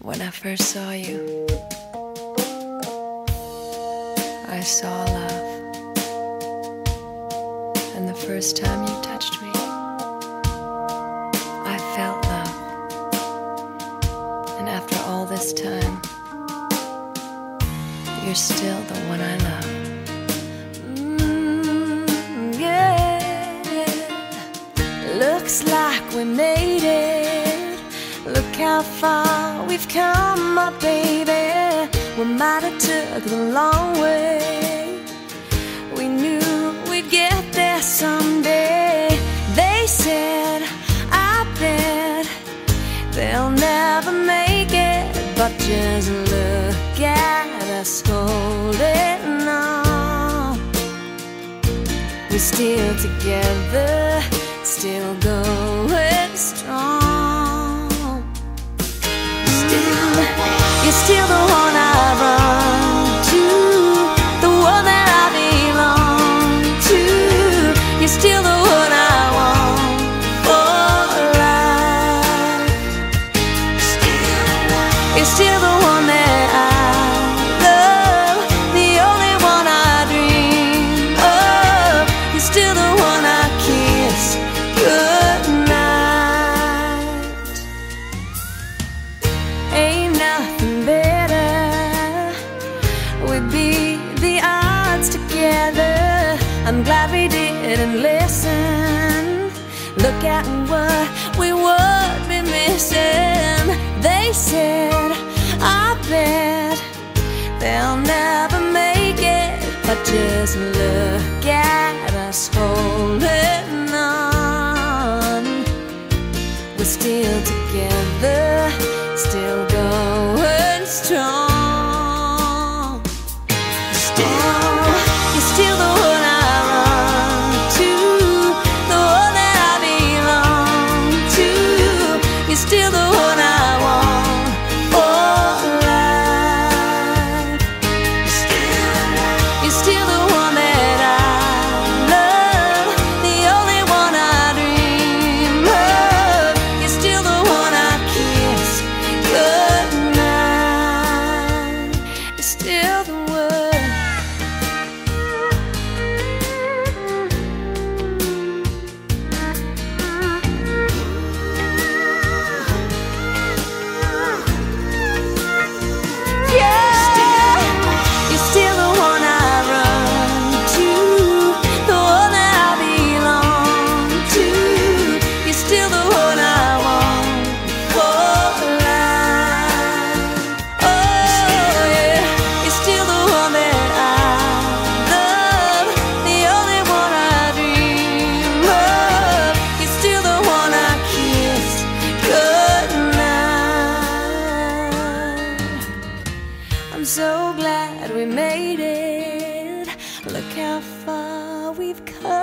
When I first saw you, I saw love. And the first time you touched me, I felt love. And after all this time, you're still the one I love. Yeah. Looks like we made it. Look how far we've come, my baby. We might have took the long way. We knew we'd get there someday. They said, I bet they'll never make it. But just look at us holding on. We're still together, still going strong. You're still the one I run to, the one that I belong to. You're still the one I want for life. You're still the one that I love, the only one I dream of. You're still the one I kiss goodnight. Ain't nothing better. We'd beat the odds together. I'm glad we didn't listen. Look at what we would be missing. They said, I bet they'll never make it. But just look at us holding on. We're still together, still going strong. You're still the one I run to, the one that I belong to. You're still the one I want for life. You're still the one that I love, the only one I dream of. You're still the one I kiss goodnight. You're still the one. I'm so glad we made it. Look how far we've come.